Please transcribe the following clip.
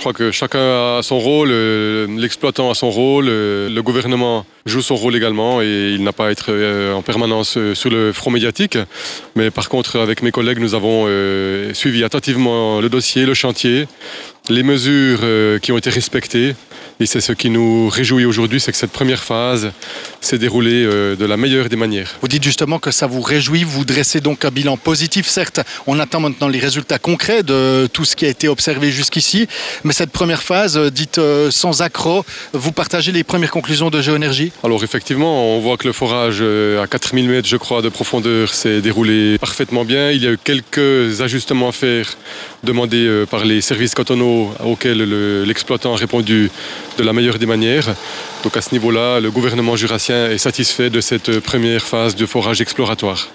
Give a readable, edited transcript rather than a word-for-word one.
crois que chacun a son rôle, l'exploitant a son rôle, le gouvernement joue son rôle également et il n'a pas à être en permanence sur le front médiatique. Mais par contre, avec mes collègues, nous avons suivi attentivement le dossier, le chantier, les mesures qui ont été respectées. Et c'est ce qui nous réjouit aujourd'hui, c'est que cette première phase s'est déroulée de la meilleure des manières. Vous dites justement que ça vous réjouit, vous dressez donc un bilan positif. Certes, on attend maintenant les résultats concrets de tout ce qui a été observé jusqu'ici, mais cette première phase, dite sans accroc, vous partagez les premières conclusions de Géoénergie? Alors effectivement, on voit que le forage à 4000 mètres, je crois, de profondeur s'est déroulé parfaitement bien. Il y a eu quelques ajustements à faire demandés par les services cantonaux auxquels l'exploitant a répondu de la meilleure des manières. Donc à ce niveau-là, le gouvernement jurassien est satisfait de cette première phase de forage exploratoire.